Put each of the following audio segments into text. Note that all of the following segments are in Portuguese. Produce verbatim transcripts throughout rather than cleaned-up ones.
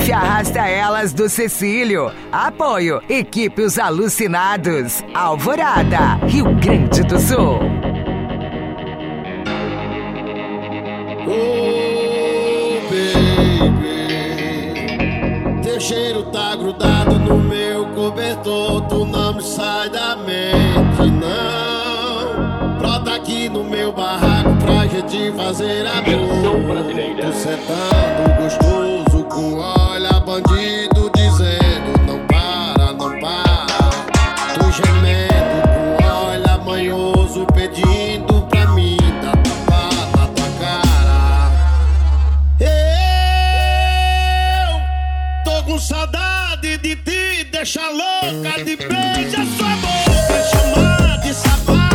Recife arrasta elas do Cecílio. Apoio, equipe Os Alucinados. Alvorada, Rio Grande do Sul. Oh, baby, teu cheiro tá grudado no meu cobertor. Tu não me sai da mente, não. Brota aqui no meu barraco pra gente fazer amor. Tô sentando gostoso com olha bandido dizendo não para, não para. Tô gemendo com olha manhoso pedindo pra mim dar tapa na tua cara. Eu tô com saudade de te deixar louca de beijar sua boca, chamar de safada.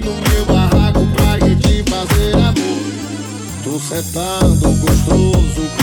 Sentando gostoso